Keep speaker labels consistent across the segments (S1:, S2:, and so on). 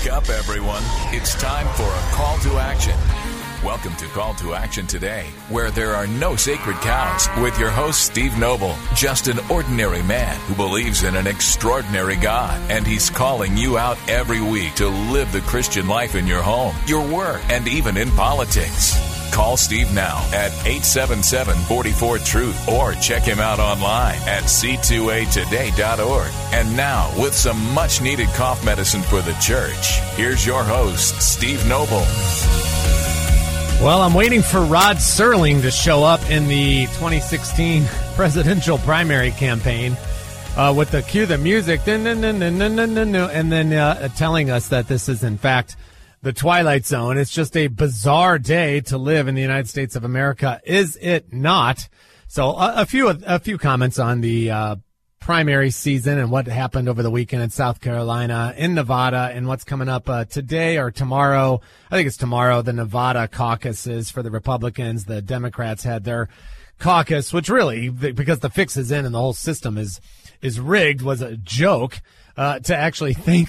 S1: Wake up, everyone. It's time for a call to action. Welcome to Call to Action Today, where there are no sacred cows, with your host, Steve Noble, just an ordinary man who believes in an extraordinary God, and he's calling you out every week to live the Christian life in your home, your work, and even in politics. Call Steve now at 877-44-TRUTH or check him out online at c2atoday.org. And now, with some much-needed cough medicine for the church, here's your host, Steve Noble.
S2: Well, I'm waiting for Rod Serling to show up in the 2016 presidential primary campaign with the cue the music, and then telling us that this is, in fact, the Twilight Zone. It's just a bizarre day to live in the United States of America, is it not? So a few comments on the primary season and what happened over the weekend in South Carolina, in Nevada, and what's coming up today or tomorrow. I think it's tomorrow, the Nevada caucuses for the Republicans. The Democrats had their caucus, which really, because the fix is in and the whole system is rigged, was a joke. To actually think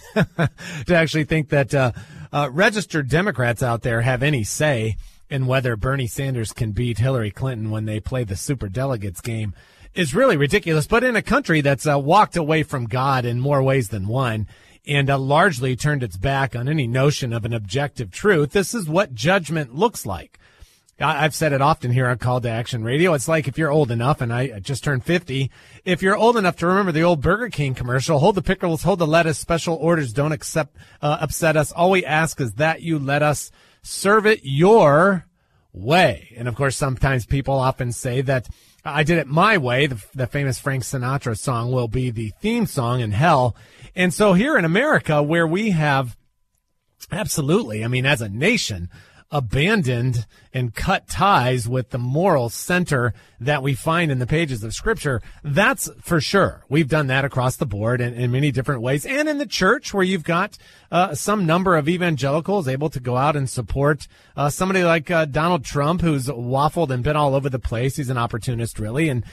S2: that registered Democrats out there have any say in whether Bernie Sanders can beat Hillary Clinton when they play the superdelegates game is really ridiculous. But in a country that's walked away from God in more ways than one and largely turned its back on any notion of an objective truth, this is what judgment looks like. I've said it often here on Call to Action Radio. It's like if you're old enough, and I just turned 50, if you're old enough to remember the old Burger King commercial, hold the pickles, hold the lettuce, special orders don't upset us. All we ask is that you let us serve it your way. And, of course, sometimes people often say that I did it my way. The famous Frank Sinatra song will be the theme song in hell. And so here in America, where we have absolutely, I mean, as a nation, abandoned and cut ties with the moral center that we find in the pages of Scripture, that's for sure. We've done that across the board in many different ways. And in the church, where you've got some number of evangelicals able to go out and support somebody like Donald Trump, who's waffled and been all over the place. He's an opportunist, really. And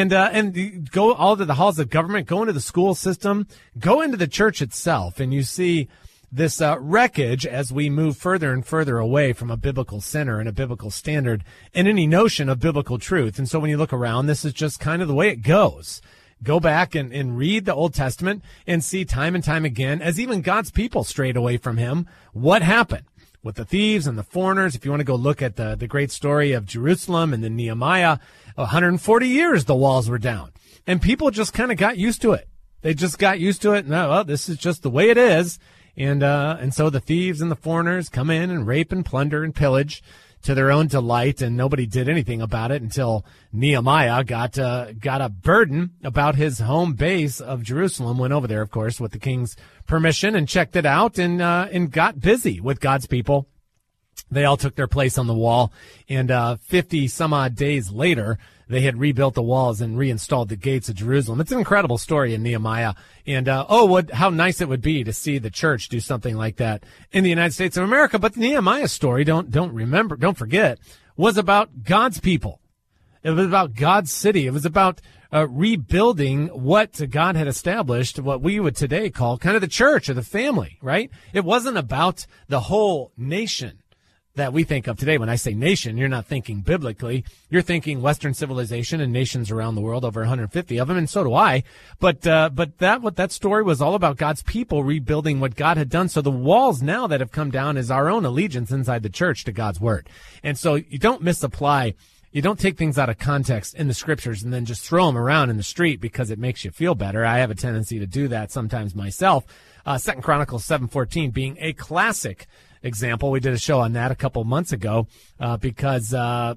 S2: go all to the halls of government, go into the school system, go into the church itself, and you see this wreckage as we move further and further away from a biblical center and a biblical standard and any notion of biblical truth. And so when you look around, this is just kind of the way it goes. Go back and read the Old Testament and see time and time again, as even God's people strayed away from him, what happened with the thieves and the foreigners. If you want to go look at the great story of Jerusalem and then Nehemiah, 140 years the walls were down. And people just kind of got used to it. They just got used to it. No, well, this is just the way it is. And so the thieves and the foreigners come in and rape and plunder and pillage to their own delight, and nobody did anything about it until Nehemiah got a burden about his home base of Jerusalem, went over there, of course, with the king's permission and checked it out and got busy with God's people. They all took their place on the wall, and 50 some odd days later, they had rebuilt the walls and reinstalled the gates of Jerusalem. It's an incredible story in Nehemiah. And, how nice it would be to see the church do something like that in the United States of America. But the Nehemiah story, don't forget, was about God's people. It was about God's city. It was about rebuilding what God had established, what we would today call kind of the church or the family, right? It wasn't about the whole nation that we think of today. When I say nation, you're not thinking biblically. You're thinking Western civilization and nations around the world, over 150 of them, and so do I. But that story was all about God's people rebuilding what God had done. So the walls now that have come down is our own allegiance inside the church to God's word. And so you don't misapply. You don't take things out of context in the Scriptures and then just throw them around in the street because it makes you feel better. I have a tendency to do that sometimes myself. 2 Chronicles 7:14 being a classic example. We did a show on that a couple months ago because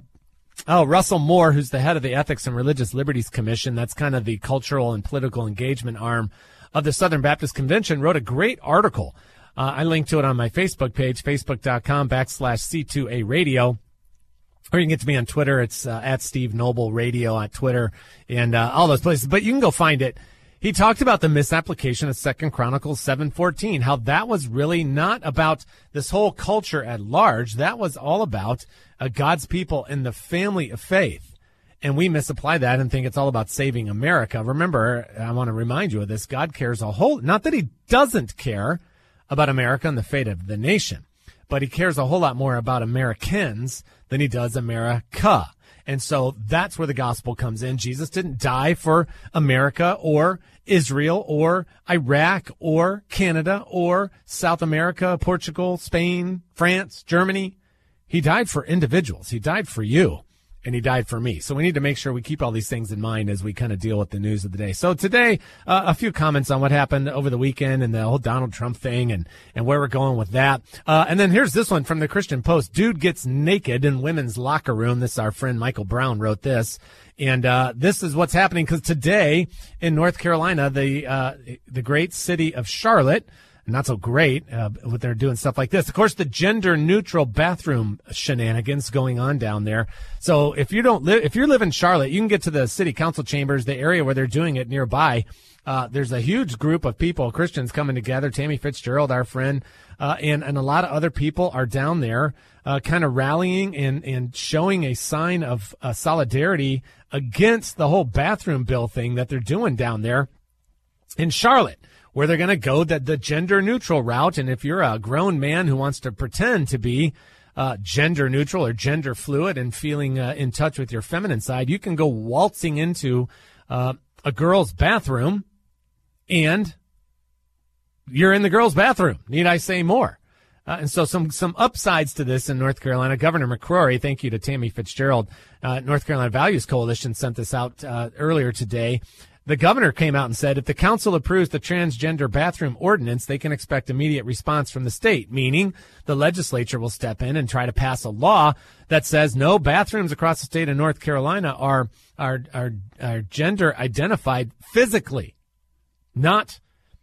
S2: Russell Moore, who's the head of the Ethics and Religious Liberties Commission, that's kind of the cultural and political engagement arm of the Southern Baptist Convention, wrote a great article. I linked to it on my Facebook page, facebook.com/C2A Radio. Or you can get to me on Twitter. It's at Steve Noble Radio on Twitter and all those places. But you can go find it. He talked about the misapplication of 2 Chronicles 7:14, how that was really not about this whole culture at large. That was all about God's people and the family of faith. And we misapply that and think it's all about saving America. Remember, I want to remind you of this. God cares not that he doesn't care about America and the fate of the nation, but he cares a whole lot more about Americans than he does America. And so that's where the gospel comes in. Jesus didn't die for America or Israel or Iraq or Canada or South America, Portugal, Spain, France, Germany. He died for individuals. He died for you, and he died for me. So we need to make sure we keep all these things in mind as we kind of deal with the news of the day. So today, a few comments on what happened over the weekend and the whole Donald Trump thing and where we're going with that. And then here's this one from the Christian Post. Dude gets naked in women's locker room. This is our friend Michael Brown wrote this. And this is what's happening because today in North Carolina, the great city of Charlotte, not so great, what they're doing stuff like this. Of course, the gender-neutral bathroom shenanigans going on down there. So if you live in Charlotte, you can get to the city council chambers, the area where they're doing it nearby. There's a huge group of people, Christians coming together. Tammy Fitzgerald, our friend, and a lot of other people are down there, kind of rallying and showing a sign of solidarity against the whole bathroom bill thing that they're doing down there in Charlotte, where they're going to go the gender-neutral route. And if you're a grown man who wants to pretend to be gender-neutral or gender-fluid and feeling in touch with your feminine side, you can go waltzing into a girl's bathroom, and you're in the girl's bathroom. Need I say more? And so some upsides to this in North Carolina. Governor McCrory, thank you to Tammy Fitzgerald, North Carolina Values Coalition sent this out earlier today. The governor came out and said if the council approves the transgender bathroom ordinance, they can expect immediate response from the state, meaning the legislature will step in and try to pass a law that says no, bathrooms across the state of North Carolina are gender identified physically, not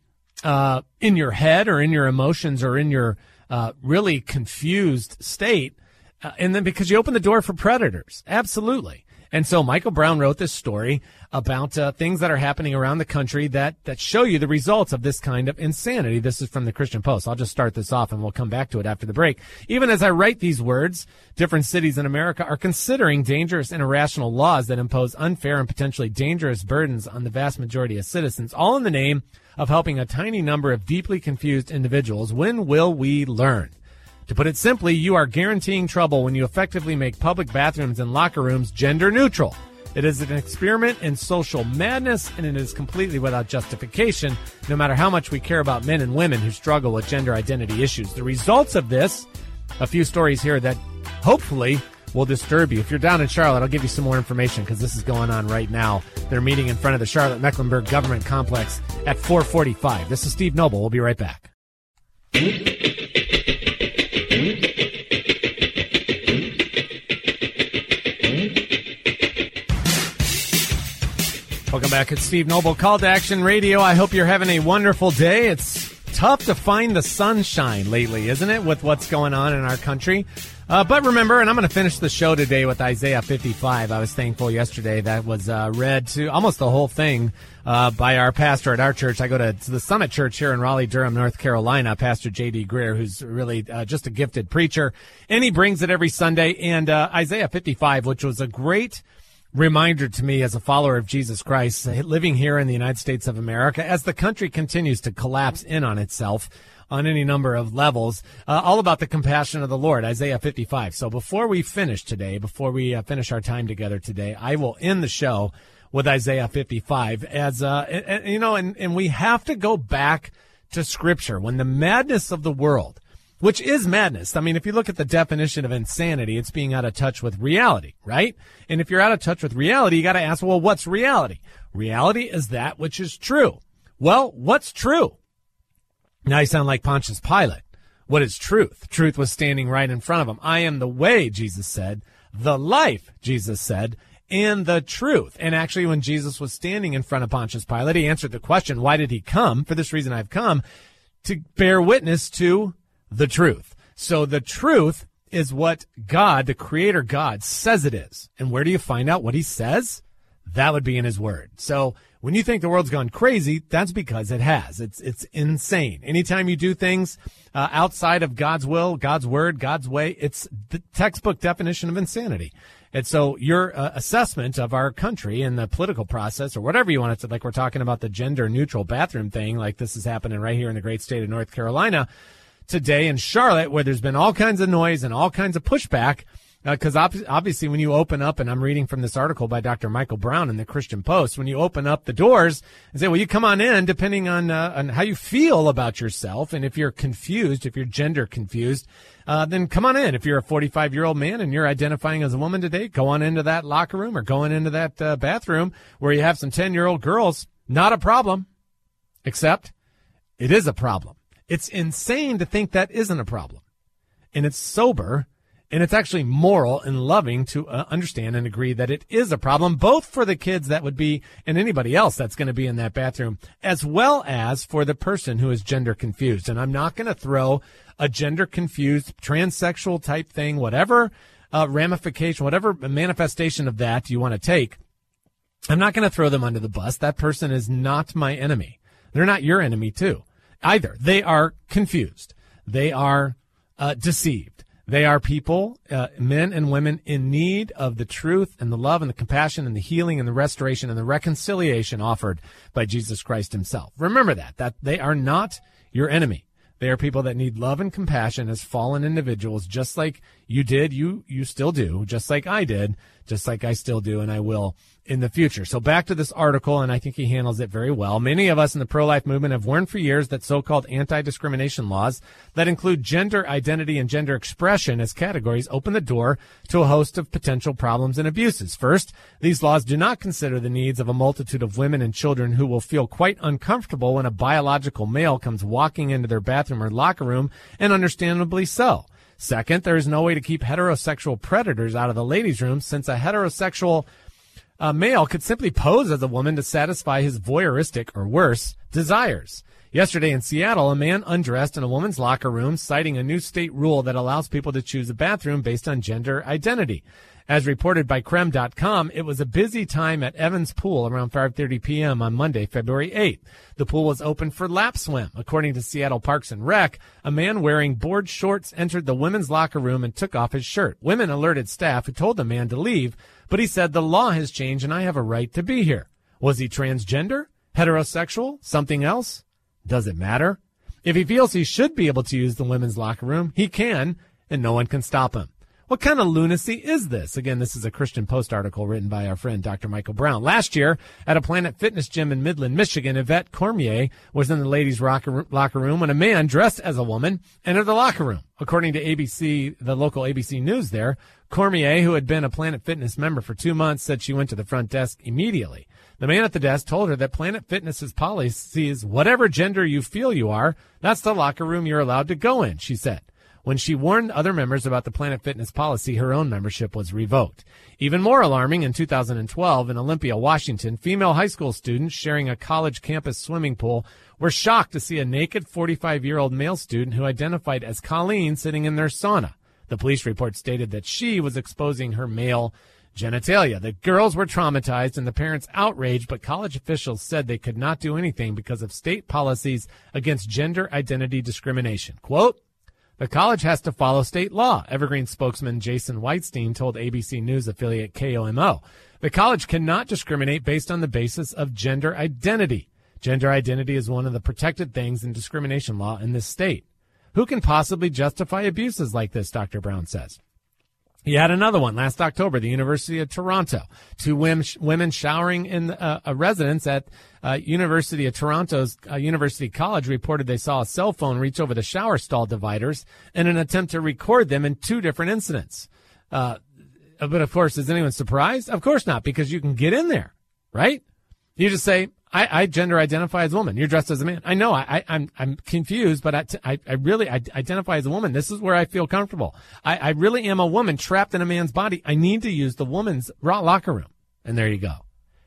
S2: in your head or in your emotions or in your really confused state. And then because you open the door for predators. Absolutely. And so Michael Brown wrote this story about things that are happening around the country that show you the results of this kind of insanity. This is from the Christian Post. I'll just start this off and we'll come back to it after the break. Even as I write these words, different cities in America are considering dangerous and irrational laws that impose unfair and potentially dangerous burdens on the vast majority of citizens, all in the name of helping a tiny number of deeply confused individuals. When will we learn? To put it simply, you are guaranteeing trouble when you effectively make public bathrooms and locker rooms gender neutral. It is an experiment in social madness, and it is completely without justification, no matter how much we care about men and women who struggle with gender identity issues. The results of this, a few stories here that hopefully will disturb you. If you're down in Charlotte, I'll give you some more information because this is going on right now. They're meeting in front of the Charlotte-Mecklenburg Government Complex at 4:45. This is Steve Noble. We'll be right back. Welcome back. It's Steve Noble, Call to Action Radio. I hope you're having a wonderful day. It's tough to find the sunshine lately, isn't it, with what's going on in our country? But remember, and I'm going to finish the show today with Isaiah 55. I was thankful yesterday that was read to almost the whole thing by our pastor at our church. I go to the Summit Church here in Raleigh-Durham, North Carolina, Pastor J.D. Greer, who's really just a gifted preacher, and he brings it every Sunday. And Isaiah 55, which was a great reminder to me as a follower of Jesus Christ, living here in the United States of America, as the country continues to collapse in on itself on any number of levels, all about the compassion of the Lord, Isaiah 55. So before we finish today, before we finish our time together today, I will end the show with Isaiah 55 as, and we have to go back to Scripture when the madness of the world, which is madness. I mean, if you look at the definition of insanity, it's being out of touch with reality, right? And if you're out of touch with reality, you got to ask, well, what's reality? Reality is that which is true. Well, what's true? Now you sound like Pontius Pilate. What is truth? Truth was standing right in front of him. I am the way, Jesus said, the life, Jesus said, and the truth. And actually, when Jesus was standing in front of Pontius Pilate, he answered the question, why did he come? For this reason I've come, to bear witness to the truth. So the truth is what God, the Creator God, says it is. And where do you find out what he says? That would be in his word. So when you think the world's gone crazy, that's because it has. It's insane. Anytime you do things outside of God's will, God's word, God's way, it's the textbook definition of insanity. And so your assessment of our country and the political process or whatever you want to, like we're talking about the gender neutral bathroom thing, like this is happening right here in the great state of North Carolina today in Charlotte, where there's been all kinds of noise and all kinds of pushback. Because obviously when you open up, and I'm reading from this article by Dr. Michael Brown in the Christian Post, when you open up the doors and say, well, you come on in depending on how you feel about yourself. And if you're confused, if you're gender confused, then come on in. If you're a 45-year-old man and you're identifying as a woman today, go on into that locker room or going into that bathroom where you have some 10-year-old girls. Not a problem, except it is a problem. It's insane to think that isn't a problem. And it's sober. And it's actually moral and loving to understand and agree that it is a problem, both for the kids that would be and anybody else that's going to be in that bathroom, as well as for the person who is gender confused. And I'm not going to throw a gender confused transsexual type thing, whatever ramification, whatever manifestation of that you want to take. I'm not going to throw them under the bus. That person is not my enemy. They're not your enemy too, either. They are confused. They are deceived. They are people, men and women, in need of the truth and the love and the compassion and the healing and the restoration and the reconciliation offered by Jesus Christ himself. Remember that they are not your enemy. They are people that need love and compassion as fallen individuals, just like you did, you still do, just like I did, just like I still do, and I will in the future. So back to this article, and I think he handles it very well. Many of us in the pro-life movement have warned for years that so-called anti-discrimination laws that include gender identity and gender expression as categories open the door to a host of potential problems and abuses. First, these laws do not consider the needs of a multitude of women and children who will feel quite uncomfortable when a biological male comes walking into their bathroom or locker room, and understandably so. Second, there is no way to keep heterosexual predators out of the ladies' room, since a heterosexual male could simply pose as a woman to satisfy his voyeuristic, or worse, desires. Yesterday in Seattle, a man undressed in a woman's locker room, citing a new state rule that allows people to choose a bathroom based on gender identity. As reported by Creme.com, it was a busy time at Evans Pool around 5:30 p.m. on Monday, February 8th. The pool was open for lap swim. According to Seattle Parks and Rec, a man wearing board shorts entered the women's locker room and took off his shirt. Women alerted staff, who told the man to leave, but he said, "The law has changed and I have a right to be here." Was he transgender? Heterosexual? Something else? Does it matter? If he feels he should be able to use the women's locker room, he can, and no one can stop him. What kind of lunacy is this? Again, this is a Christian Post article written by our friend Dr. Michael Brown. Last year, at a Planet Fitness gym in Midland, Michigan, Yvette Cormier was in the ladies' locker room when a man dressed as a woman entered the locker room. According to ABC, the local ABC News there, Cormier, who had been a Planet Fitness member for 2 months, said she went to the front desk immediately. The man at the desk told her that Planet Fitness's policy is whatever gender you feel you are, that's the locker room you're allowed to go in, she said. When she warned other members about the Planet Fitness policy, her own membership was revoked. Even more alarming, in 2012, in Olympia, Washington, female high school students sharing a college campus swimming pool were shocked to see a naked 45-year-old male student who identified as Colleen sitting in their sauna. The police report stated that she was exposing her male genitalia. The girls were traumatized and the parents outraged, but college officials said they could not do anything because of state policies against gender identity discrimination. Quote, "The college has to follow state law," Evergreen spokesman Jason Whitestein told ABC News affiliate KOMO. "The college cannot discriminate based on the basis of gender identity. Gender identity is one of the protected things in discrimination law in this state. Who can possibly justify abuses like this?" Dr. Brown says. He had another one last October, the University of Toronto. 2 women showering in a residence at University of Toronto's University College reported they saw a cell phone reach over the shower stall dividers in an attempt to record them in 2 different incidents. But of course, is anyone surprised? Of course not, because you can get in there, right? You just say, I gender identify as a woman. You're dressed as a man. I know I'm confused, but I really identify as a woman. This is where I feel comfortable. I really am a woman trapped in a man's body. I need to use the woman's locker room. And there you go.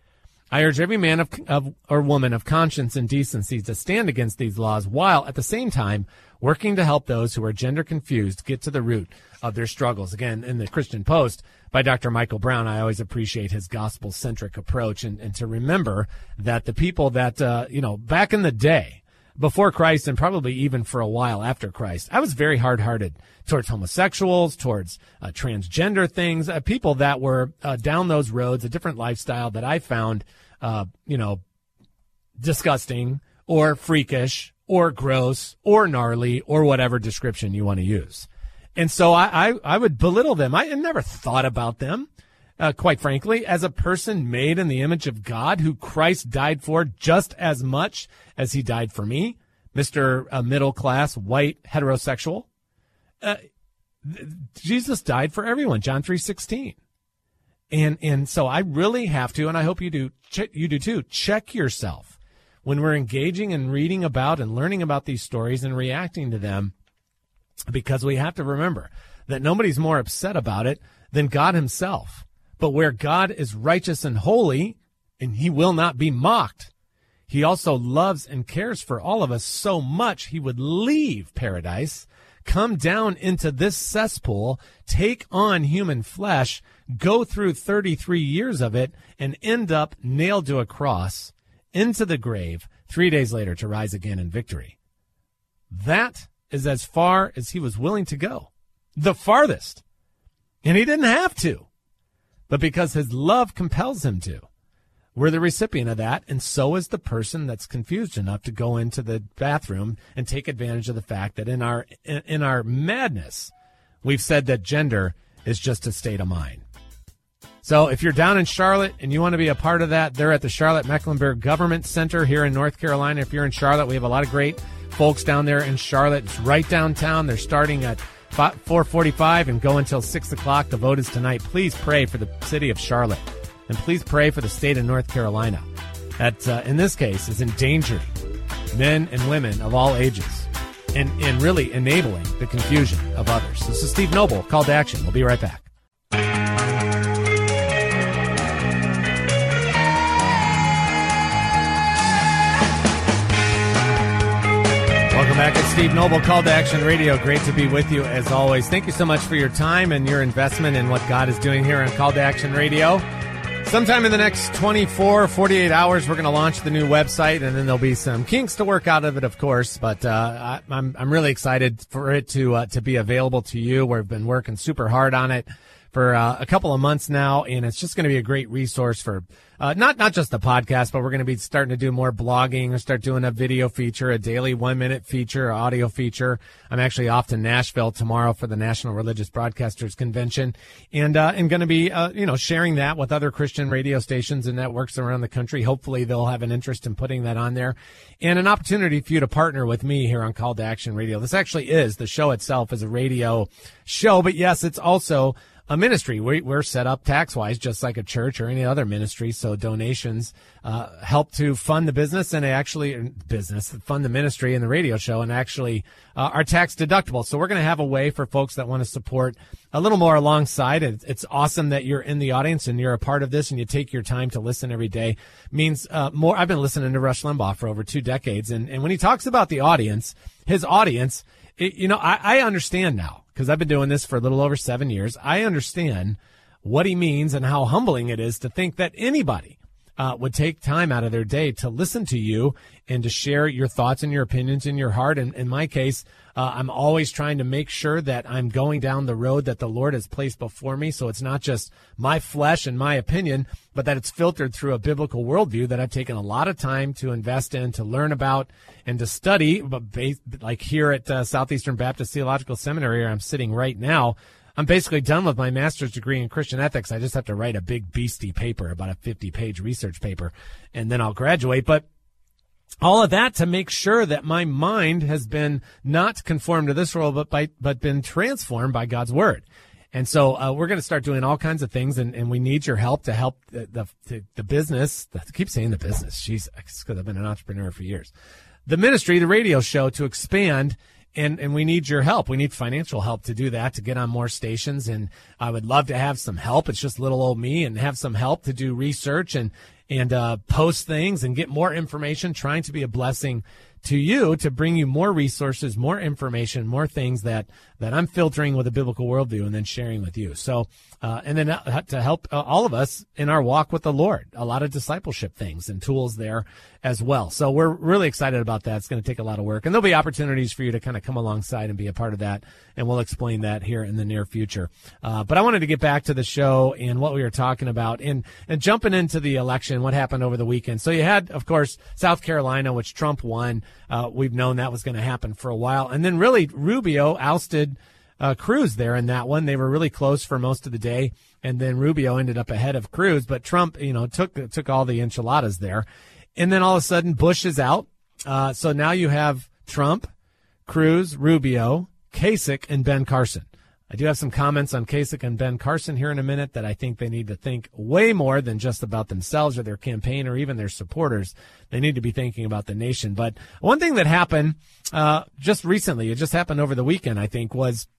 S2: I urge every man or woman of conscience and decency to stand against these laws while at the same time working to help those who are gender confused get to the root of their struggles. Again, in the Christian Post by Dr. Michael Brown, I always appreciate his gospel-centric approach and to remember that the people that, back in the day, before Christ and probably even for a while after Christ, I was very hard-hearted towards homosexuals, towards transgender things, people that were down those roads, a different lifestyle that I found, disgusting or freakish or gross or gnarly or whatever description you want to use. And so I would belittle them. I had never thought about them, quite frankly, as a person made in the image of God who Christ died for just as much as he died for me, Mr. Middle-class, white, heterosexual. Jesus died for everyone, John 3:16. And so I really have to, and I hope you do too, check yourself when we're engaging and reading about and learning about these stories and reacting to them, because we have to remember that nobody's more upset about it than God himself. But where God is righteous and holy, and he will not be mocked, he also loves and cares for all of us so much he would leave paradise, come down into this cesspool, take on human flesh, go through 33 years of it, and end up nailed to a cross into the grave 3 days later to rise again in victory. That is as far as he was willing to go, the farthest. And he didn't have to, but because his love compels him to. We're the recipient of that, and so is the person that's confused enough to go into the bathroom and take advantage of the fact that in our madness, we've said that gender is just a state of mind. So if you're down in Charlotte and you want to be a part of that, they're at the Charlotte-Mecklenburg Government Center here in North Carolina. If you're in Charlotte, we have a lot of great folks down there in Charlotte. It's right downtown. They're starting at 4:45 and go until 6 o'clock. The vote is tonight. Please pray for the city of Charlotte. And please pray for the state of North Carolina that, in this case, is endangering men and women of all ages and really enabling the confusion of others. This is Steve Noble, Call to Action. We'll be right back. Welcome back. It's Steve Noble, Call to Action Radio. Great to be with you as always. Thank you so much for your time and your investment in what God is doing here on Call to Action Radio. Sometime in the next 24, 48 hours, we're going to launch the new website, and then there'll be some kinks to work out of it, of course. But I'm really excited for it to be available to you. We've been working super hard on it for a couple of months now, and it's just going to be a great resource for not just the podcast, but we're going to be starting to do more blogging or start doing a video feature, a daily 1-minute feature, audio feature. I'm actually off to Nashville tomorrow for the National Religious Broadcasters Convention, and going to be sharing that with other Christian radio stations and networks around the country. Hopefully they'll have an interest in putting that on there, and an opportunity for you to partner with me here on Call to Action Radio. This actually is, the show itself is a radio show, but yes, it's also a ministry. We're set up tax-wise just like a church or any other ministry, so donations help to fund the business and fund the ministry and the radio show, and actually are tax deductible. So we're going to have a way for folks that want to support a little more alongside. It's awesome that you're in the audience and you're a part of this and you take your time to listen every day. Means more. I've been listening to Rush Limbaugh for over 2 decades, and when he talks about the audience, his audience, I understand now, because I've been doing this for a little over 7 years. I understand what he means and how humbling it is to think that anybody would take time out of their day to listen to you and to share your thoughts and your opinions in your heart. And in my case, I'm always trying to make sure that I'm going down the road that the Lord has placed before me. So it's not just my flesh and my opinion, but that it's filtered through a biblical worldview that I've taken a lot of time to invest in, to learn about, and to study. But like here at Southeastern Baptist Theological Seminary, where I'm sitting right now, I'm basically done with my master's degree in Christian ethics. I just have to write a big beastie paper, about a 50-page research paper, and then I'll graduate. But all of that to make sure that my mind has been not conformed to this world, but been transformed by God's word. And so we're going to start doing all kinds of things, and we need your help to help the business. I keep saying the business. Jeez, because I've been an entrepreneur for years. The ministry, the radio show, to expand. And we need your help. We need financial help to do that, to get on more stations. And I would love to have some help. It's just little old me, and have some help to do research and and post things and get more information, trying to be a blessing to you, to bring you more resources, more information, more things that I'm filtering with a biblical worldview and then sharing with you. So, and then to help all of us in our walk with the Lord, a lot of discipleship things and tools there as well. So we're really excited about that. It's going to take a lot of work, and there'll be opportunities for you to kind of come alongside and be a part of that. And we'll explain that here in the near future. But I wanted to get back to the show and what we were talking about, and jumping into the election, what happened over the weekend. So you had, of course, South Carolina, which Trump won. We've known that was going to happen for a while. And then really Rubio ousted Cruz there in that one. They were really close for most of the day, and then Rubio ended up ahead of Cruz. But Trump, took all the enchiladas there. And then all of a sudden Bush is out. So now you have Trump, Cruz, Rubio, Kasich, and Ben Carson. I do have some comments on Kasich and Ben Carson here in a minute that I think they need to think way more than just about themselves or their campaign or even their supporters. They need to be thinking about the nation. But one thing that happened just recently, it just happened over the weekend, I think, was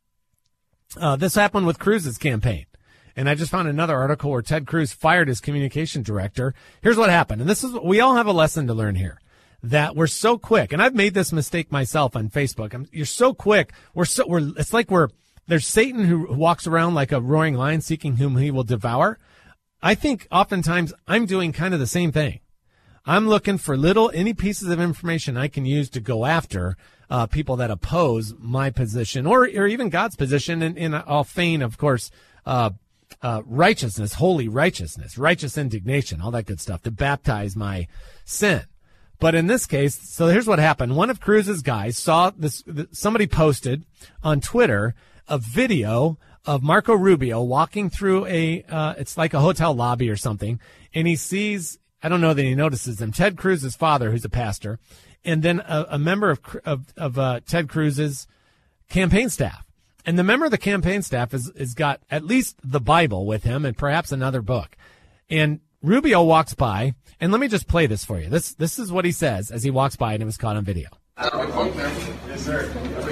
S2: this happened with Cruz's campaign. And I just found another article where Ted Cruz fired his communication director. Here's what happened. And this is, we all have a lesson to learn here, that we're so quick. And I've made this mistake myself on Facebook. You're so quick. It's like there's Satan who walks around like a roaring lion seeking whom he will devour. I think oftentimes I'm doing kind of the same thing. I'm looking for any pieces of information I can use to go after people that oppose my position or even God's position. And I'll feign, of course, righteousness, holy righteousness, righteous indignation, all that good stuff to baptize my sin. But in this case, so here's what happened. One of Cruz's guys saw this, somebody posted on Twitter a video of Marco Rubio walking through it's like a hotel lobby or something, and he sees, I don't know that he notices him, Ted Cruz's father, who's a pastor, and then a member of Ted Cruz's campaign staff. And the member of the campaign staff is got at least the Bible with him and perhaps another book. And Rubio walks by, and let me just play this for you. This is what he says as he walks by, and it was caught on video.
S3: Yes, sir.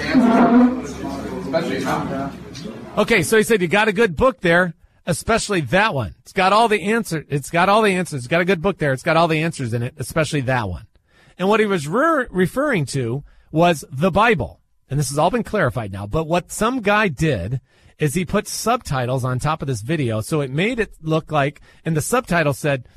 S2: Okay, so he said, you got a good book there, especially that one. It's got all the answers. It's got a good book there. It's got all the answers in it, especially that one. And what he was referring to was the Bible. And this has all been clarified now. But what some guy did is he put subtitles on top of this video, so it made it look like, and the subtitle said,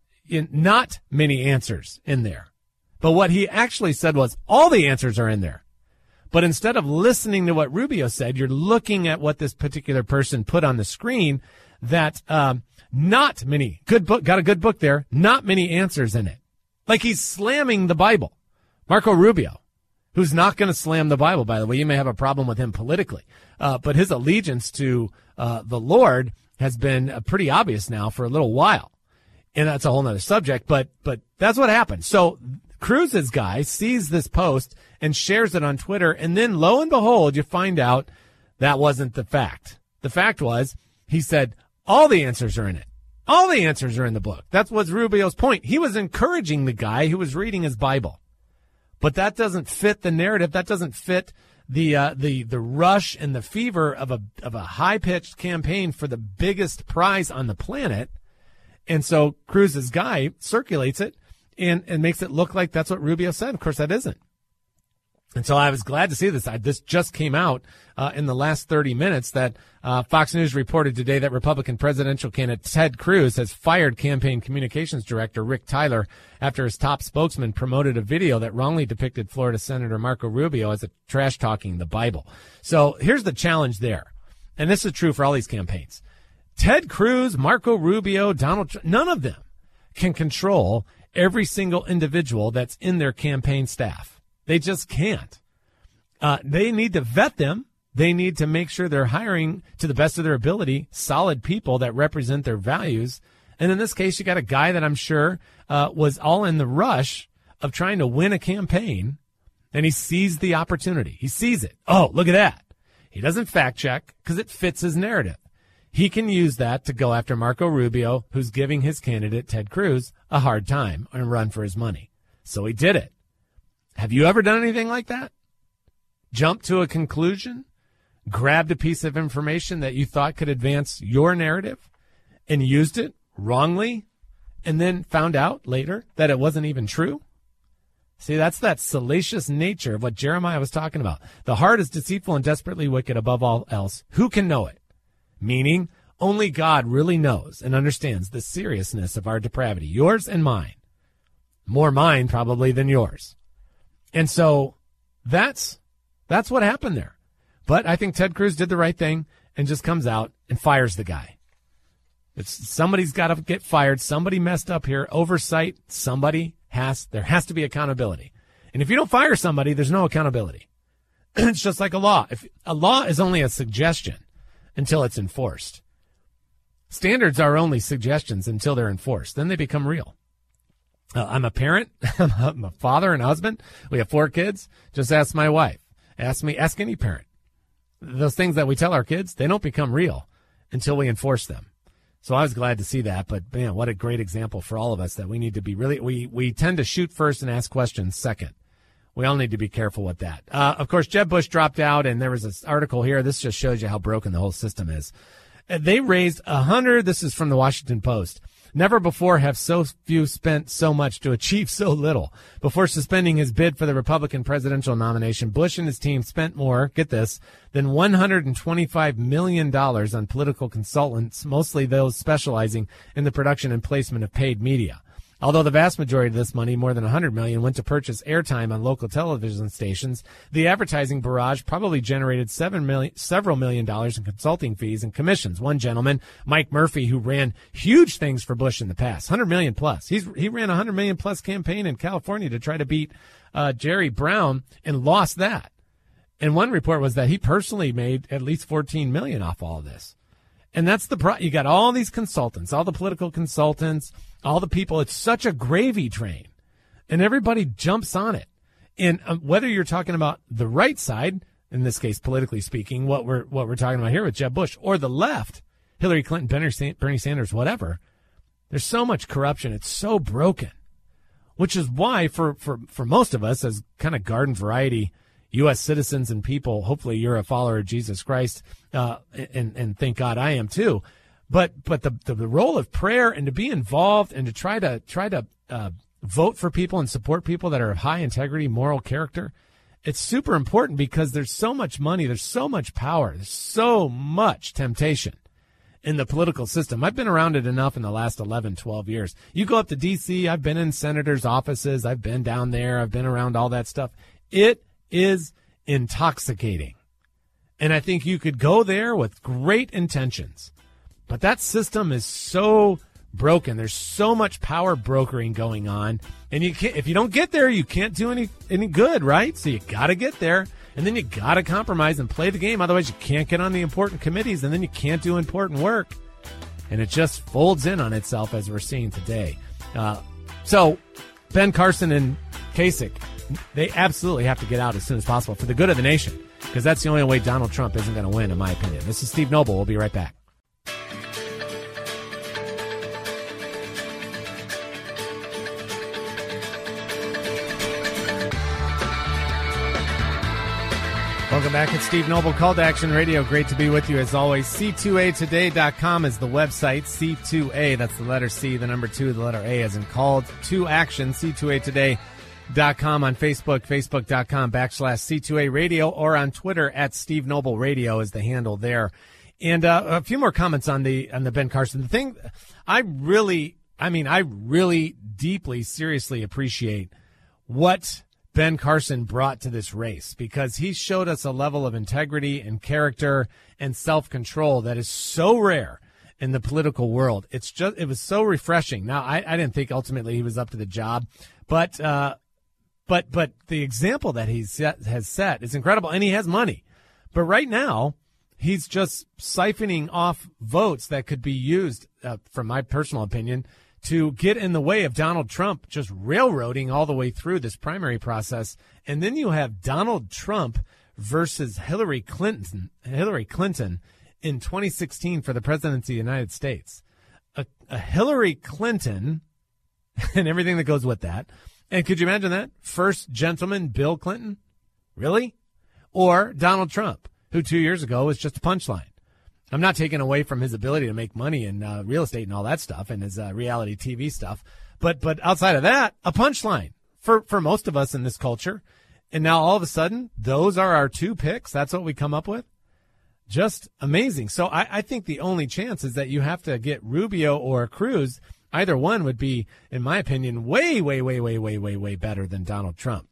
S2: not many answers in there. But what he actually said was, all the answers are in there. But instead of listening to what Rubio said, you're looking at what this particular person put on the screen, that not many, good book, got a good book there, not many answers in it. Like he's slamming the Bible. Marco Rubio, who's not going to slam the Bible, by the way. You may have a problem with him politically. But his allegiance to the Lord has been pretty obvious now for a little while. And that's a whole nother subject, but that's what happened. So Cruz's guy sees this post and shares it on Twitter, and then lo and behold, you find out that wasn't the fact. The fact was, he said, all the answers are in it. All the answers are in the book. That was Rubio's point. He was encouraging the guy who was reading his Bible. But that doesn't fit the narrative. That doesn't fit the rush and the fever of a high-pitched campaign for the biggest prize on the planet. And so Cruz's guy circulates it and makes it look like that's what Rubio said. Of course, that isn't. And so I was glad to see this. This just came out in the last 30 minutes that Fox News reported today that Republican presidential candidate Ted Cruz has fired campaign communications director Rick Tyler after his top spokesman promoted a video that wrongly depicted Florida Senator Marco Rubio as trash-talking the Bible. So here's the challenge there. And this is true for all these campaigns. Ted Cruz, Marco Rubio, Donald Trump, none of them can control every single individual that's in their campaign staff. They just can't. They need to vet them. They need to make sure they're hiring, to the best of their ability, solid people that represent their values. And in this case, you got a guy that I'm sure was all in the rush of trying to win a campaign, and he sees the opportunity. He sees it. Oh, look at that. He doesn't fact check because it fits his narrative. He can use that to go after Marco Rubio, who's giving his candidate, Ted Cruz, a hard time and run for his money. So he did it. Have you ever done anything like that? Jumped to a conclusion, grabbed a piece of information that you thought could advance your narrative, and used it wrongly and then found out later that it wasn't even true? See, that's that salacious nature of what Jeremiah was talking about. The heart is deceitful and desperately wicked above all else. Who can know it? Meaning, only God really knows and understands the seriousness of our depravity, yours and mine. More mine probably than yours. And so that's what happened there. But I think Ted Cruz did the right thing and just comes out and fires the guy. Somebody's got to get fired. Somebody messed up here. Oversight. There has to be accountability. And if you don't fire somebody, there's no accountability. It's just like a law. If a law is only a suggestion until it's enforced. Standards are only suggestions until they're enforced. Then they become real. I'm a parent. I'm a father and husband. We have 4 kids. Just ask my wife. Ask any parent. Those things that we tell our kids, they don't become real until we enforce them. So I was glad to see that, but man, what a great example for all of us that we need to be really, we tend to shoot first and ask questions second. We all need to be careful with that. Of course, Jeb Bush dropped out, and there was this article here. This just shows you how broken the whole system is. They raised this is from the Washington Post. Never before have so few spent so much to achieve so little. Before suspending his bid for the Republican presidential nomination, Bush and his team spent more, get this, than $125 million on political consultants, mostly those specializing in the production and placement of paid media. Although the vast majority of this money, more than $100 million, went to purchase airtime on local television stations, the advertising barrage probably generated several million dollars in consulting fees and commissions. One gentleman, Mike Murphy, who ran huge things for Bush in the past, $100 million plus. He ran a $100 million plus campaign in California to try to beat Jerry Brown and lost that. And one report was that he personally made at least $14 million off all of this. And that's you got all these consultants, all the political consultants, all the people. It's such a gravy train, and everybody jumps on it. And whether you're talking about the right side, in this case, politically speaking, what we're talking about here with Jeb Bush, or the left, Hillary Clinton, Bernie Sanders, whatever, there's so much corruption. It's so broken, which is why for most of us as kind of garden variety U.S. citizens and people, hopefully you're a follower of Jesus Christ, and thank God I am too. But the role of prayer and to be involved and to try to vote for people and support people that are of high integrity, moral character, it's super important because there's so much money, there's so much power, there's so much temptation in the political system. I've been around it enough in the last 11, 12 years. You go up to D.C., I've been in senators' offices, I've been down there, I've been around all that stuff. It is intoxicating. And I think you could go there with great intentions. But that system is so broken. There's so much power brokering going on. And if you don't get there, you can't do any good, right? So you got to get there. And then you got to compromise and play the game. Otherwise, you can't get on the important committees. And then you can't do important work. And it just folds in on itself as we're seeing today. So Ben Carson and Kasich, they absolutely have to get out as soon as possible for the good of the nation, because that's the only way Donald Trump isn't going to win, in my opinion. This is Steve Noble. We'll be right back. Welcome back. It's Steve Noble, Call to Action Radio. Great to be with you as always. C2Atoday.com is the website. C2A, that's the letter C, the number 2, the letter A as in called to action. C2Atoday.com on Facebook, Facebook.com/C2A Radio, or on Twitter at Steve Noble Radio is the handle there. And a few more comments on the Ben Carson. The thing I really deeply, seriously appreciate what Ben Carson brought to this race, because he showed us a level of integrity and character and self-control that is so rare in the political world. It was so refreshing. Now, I didn't think ultimately he was up to the job, but the example that he has set is incredible, and he has money. But right now, he's just siphoning off votes that could be used, from my personal opinion, to get in the way of Donald Trump just railroading all the way through this primary process. And then you have Donald Trump versus Hillary Clinton in 2016 for the presidency of the United States. A Hillary Clinton and everything that goes with that. And could you imagine that? First gentleman Bill Clinton? Really? Or Donald Trump, who 2 years ago was just a punchline. I'm not taking away from his ability to make money in real estate and all that stuff and his reality TV stuff. But outside of that, a punchline for most of us in this culture. And now all of a sudden, those are our 2 picks. That's what we come up with. Just amazing. So I think the only chance is that you have to get Rubio or Cruz. Either one would be, in my opinion, way, way, way, way, way, way, way better than Donald Trump.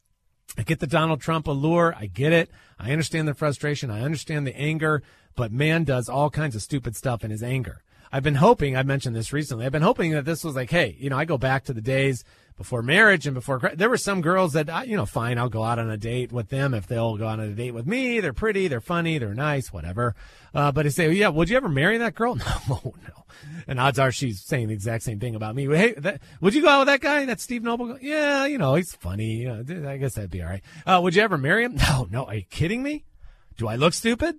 S2: I get the Donald Trump allure. I get it. I understand the frustration. I understand the anger. But man does all kinds of stupid stuff in his anger. I've been hoping, I mentioned this recently, I've been hoping that this was like, hey, I go back to the days before marriage and before, there were some girls that, fine, I'll go out on a date with them if they'll go on a date with me. They're pretty, they're funny, they're nice, whatever. But they say, yeah, would you ever marry that girl? No. And odds are she's saying the exact same thing about me. Hey, would you go out with that guy? That Steve Noble? Yeah, he's funny. I guess that'd be all right. Would you ever marry him? No. Are you kidding me? Do I look stupid?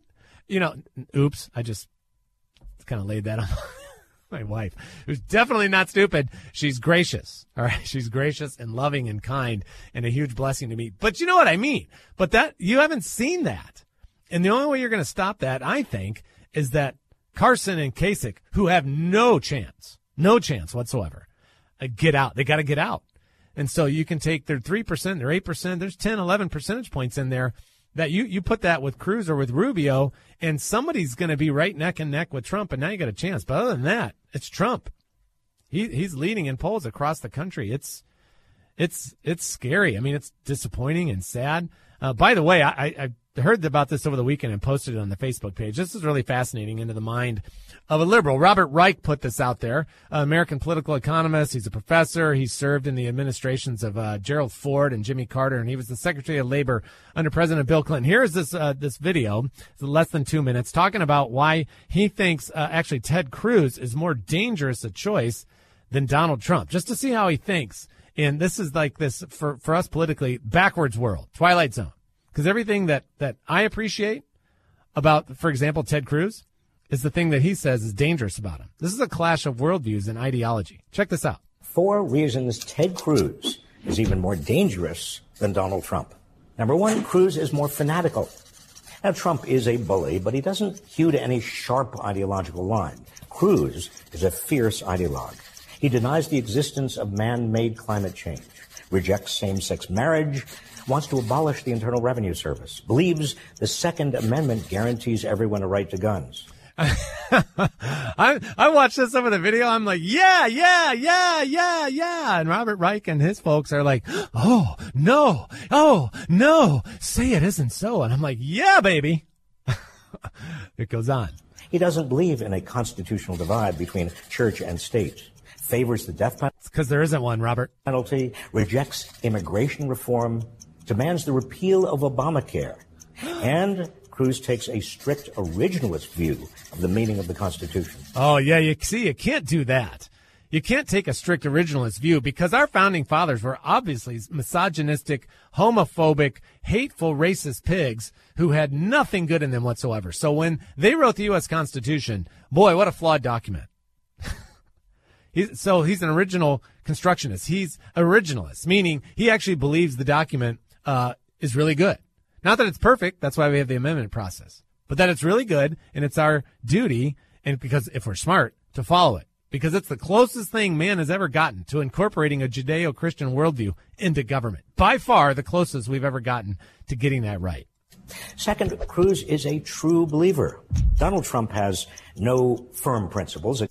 S2: Oops, I just kind of laid that on my wife, who's definitely not stupid. She's gracious. All right. She's gracious and loving and kind and a huge blessing to me. But you know what I mean? But that you haven't seen that. And the only way you're going to stop that, I think, is that Carson and Kasich, who have no chance whatsoever, get out. They got to get out. And so you can take their 3%, their 8%, there's 10, 11 percentage points in there that you put that with Cruz or with Rubio, and somebody's going to be right neck and neck with Trump, and now you got a chance. But other than that, it's Trump. He's leading in polls across the country. It's scary. I mean, it's disappointing and sad. By the way, I heard about this over the weekend and posted it on the Facebook page. This is really fascinating into the mind of a liberal. Robert Reich put this out there, American political economist. He's a professor. He served in the administrations of Gerald Ford and Jimmy Carter, and he was the Secretary of Labor under President Bill Clinton. Here's this video, it's less than 2 minutes, talking about why he thinks actually Ted Cruz is more dangerous a choice than Donald Trump, just to see how he thinks. And this is like this, for us politically, backwards world, Twilight Zone. Because everything that I appreciate about, for example, Ted Cruz is the thing that he says is dangerous about him. This is a clash of worldviews and ideology. Check this out.
S4: 4 reasons Ted Cruz is even more dangerous than Donald Trump. Number 1, Cruz is more fanatical. Now, Trump is a bully, but he doesn't hew to any sharp ideological line. Cruz is a fierce ideologue. He denies the existence of man-made climate change, rejects same-sex marriage, wants to abolish the Internal Revenue Service, believes the Second Amendment guarantees everyone a right to guns.
S2: I watched some of the video. I'm like, yeah. And Robert Reich and his folks are like, oh, no, say it isn't so. And I'm like, yeah, baby. It goes on.
S4: He doesn't believe in a constitutional divide between church and state, favors the death penalty.
S2: Because there isn't one, Robert.
S4: Penalty, rejects immigration reform, demands the repeal of Obamacare, and Cruz takes a strict originalist view of the meaning of the Constitution.
S2: Oh, yeah, you can't do that. You can't take a strict originalist view because our founding fathers were obviously misogynistic, homophobic, hateful, racist pigs who had nothing good in them whatsoever. So when they wrote the U.S. Constitution, boy, what a flawed document. He's an original constructionist. He's originalist, meaning he actually believes the document is really good. Not that it's perfect, that's why we have the amendment process, but that it's really good, and it's our duty, and because if we're smart, to follow it. Because it's the closest thing man has ever gotten to incorporating a Judeo-Christian worldview into government. By far the closest we've ever gotten to getting that right.
S4: Second, Cruz is a true believer. Donald Trump has no firm principles.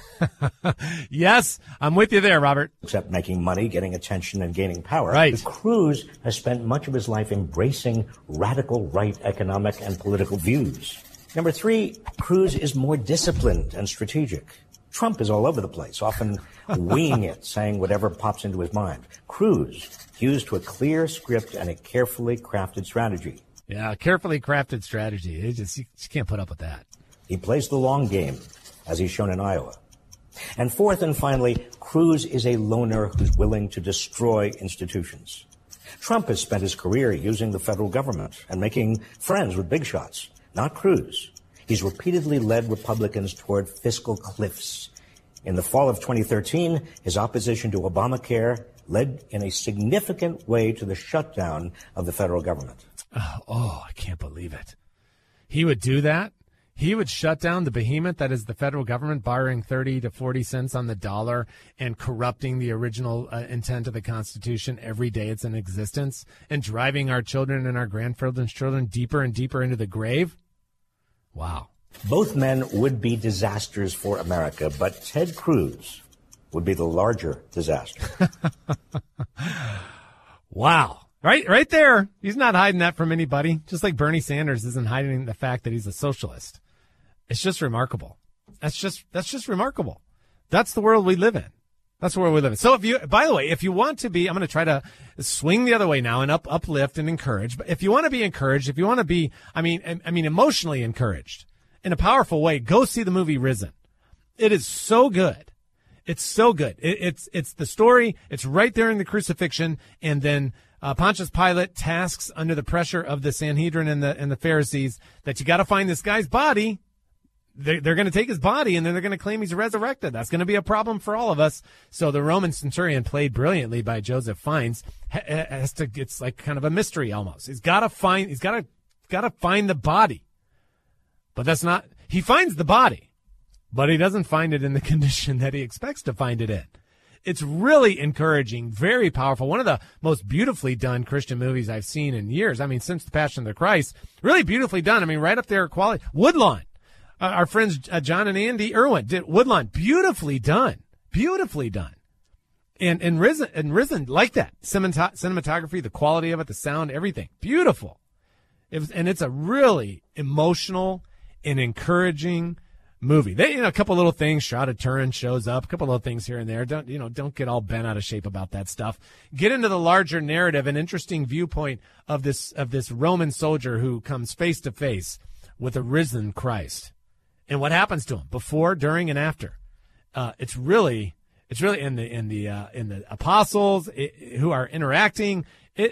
S2: Yes, I'm with you there, Robert.
S4: Except making money, getting attention, and gaining power.
S2: Right.
S4: But Cruz has spent much of his life embracing radical right economic and political views. Number 3, Cruz is more disciplined and strategic. Trump is all over the place, often winging it, saying whatever pops into his mind. Cruz hews to a clear script and a carefully crafted strategy.
S2: Yeah, carefully crafted strategy. You just can't put up with that.
S4: He plays the long game, as he's shown in Iowa. And fourth and finally, Cruz is a loner who's willing to destroy institutions. Trump has spent his career using the federal government and making friends with big shots, not Cruz. He's repeatedly led Republicans toward fiscal cliffs. In the fall of 2013, his opposition to Obamacare led in a significant way to the shutdown of the federal government.
S2: Oh, I can't believe it. He would do that? he would shut down the behemoth that is the federal government, borrowing 30 to 40 cents on the dollar and corrupting the original intent of the Constitution every day it's in existence, and driving our children and our grandchildren's children deeper and deeper into the grave? Wow.
S4: Both men would be disasters for America, but Ted Cruz would be the larger disaster.
S2: Wow. Right there. He's not hiding that from anybody, just like Bernie Sanders isn't hiding the fact that he's a socialist. It's just remarkable. That's just remarkable. That's the world we live in. That's the world we live in. So by the way, if you want to be, I'm going to try to swing the other way now and uplift and encourage. But if you want to be encouraged, if you want to be, I mean, emotionally encouraged in a powerful way, go see the movie Risen. It is so good. It's so good. It's the story. It's right there in the crucifixion. And then Pontius Pilate tasks under the pressure of the Sanhedrin and the Pharisees that you got to find this guy's body. They're going to take his body and then they're going to claim he's resurrected. That's going to be a problem for all of us. So the Roman centurion, played brilliantly by Joseph Fiennes, it's like kind of a mystery almost. He's got to find the body. But that's not, he finds the body, but he doesn't find it in the condition that he expects to find it in. It's really encouraging, very powerful. One of the most beautifully done Christian movies I've seen in years. I mean, since The Passion of the Christ, really beautifully done. I mean, right up there, quality. Woodlawn. Our friends John and Andy Irwin did Woodlawn. Beautifully done. Beautifully done. And Risen like that. Cinematography, the quality of it, the sound, everything. Beautiful. It's a really emotional and encouraging movie. A couple little things. Shroud of Turin shows up. A couple little things here and there. Don't get all bent out of shape about that stuff. Get into the larger narrative, an interesting viewpoint of this Roman soldier who comes face to face with a risen Christ. And what happens to him before, during, and after? It's really in the apostles who are interacting.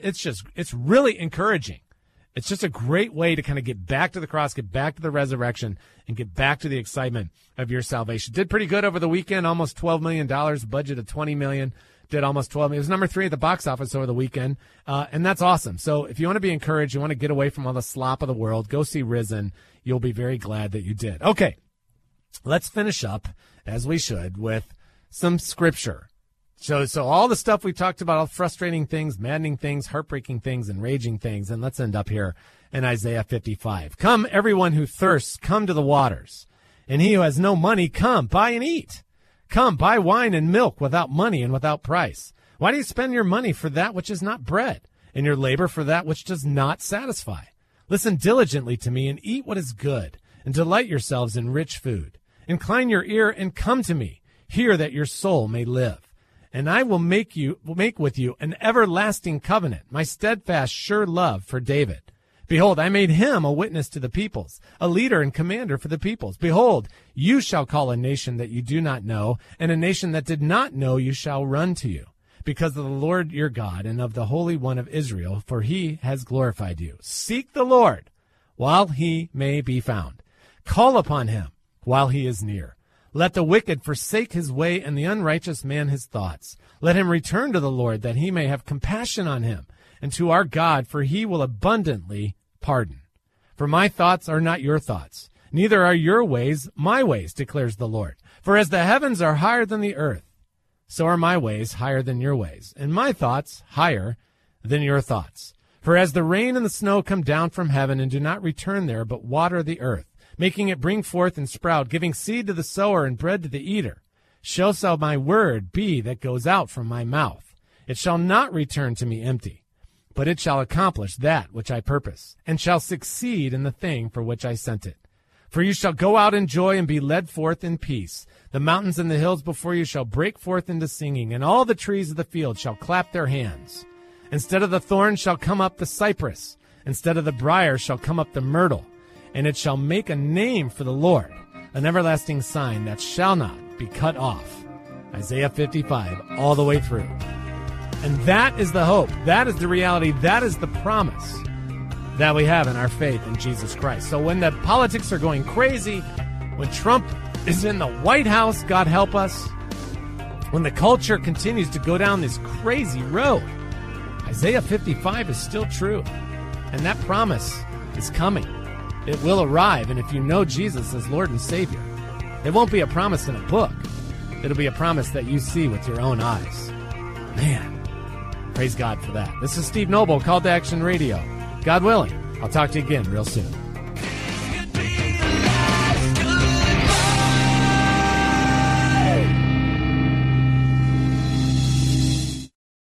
S2: It's really encouraging. It's just a great way to kind of get back to the cross, get back to the resurrection, and get back to the excitement of your salvation. Did pretty good over the weekend, almost $12 million, budget of $20 million. Did almost $12 million. It was number 3 at the box office over the weekend, and that's awesome. So if you want to be encouraged, you want to get away from all the slop of the world, go see Risen. You'll be very glad that you did. Okay, let's finish up, as we should, with some scripture. So all the stuff we talked about, all frustrating things, maddening things, heartbreaking things, and raging things, and let's end up here in Isaiah 55. Come, everyone who thirsts, come to the waters. And he who has no money, come, buy and eat. Come, buy wine and milk without money and without price. Why do you spend your money for that which is not bread, and your labor for that which does not satisfy? Listen diligently to me and eat what is good, and delight yourselves in rich food. Incline your ear and come to me. Hear that your soul may live. And I will make with you an everlasting covenant, my steadfast, sure love for David. Behold, I made him a witness to the peoples, a leader and commander for the peoples. Behold, you shall call a nation that you do not know, and a nation that did not know you shall run to you, because of the Lord your God and of the Holy One of Israel, for he has glorified you. Seek the Lord while he may be found. Call upon him while he is near. Let the wicked forsake his way, and the unrighteous man his thoughts. Let him return to the Lord, that he may have compassion on him, and to our God, for he will abundantly pardon. For my thoughts are not your thoughts, neither are your ways my ways, declares the Lord. For as the heavens are higher than the earth, so are my ways higher than your ways, and my thoughts higher than your thoughts. For as the rain and the snow come down from heaven and do not return there, but water the earth, making it bring forth and sprout, giving seed to the sower and bread to the eater, so shall my word be that goes out from my mouth. It shall not return to me empty, but it shall accomplish that which I purpose, and shall succeed in the thing for which I sent it. For you shall go out in joy and be led forth in peace. The mountains and the hills before you shall break forth into singing, and all the trees of the field shall clap their hands. Instead of the thorn shall come up the cypress, instead of the briar shall come up the myrtle. And it shall make a name for the Lord, an everlasting sign that shall not be cut off. Isaiah 55, all the way through. And that is the hope. That is the reality. That is the promise that we have in our faith in Jesus Christ. So when the politics are going crazy, when Trump is in the White House, God help us, when the culture continues to go down this crazy road, Isaiah 55 is still true. And that promise is coming. It will arrive, and if you know Jesus as Lord and Savior, it won't be a promise in a book. It'll be a promise that you see with your own eyes. Man, praise God for that. This is Steve Noble, Call to Action Radio. God willing, I'll talk to you again real soon.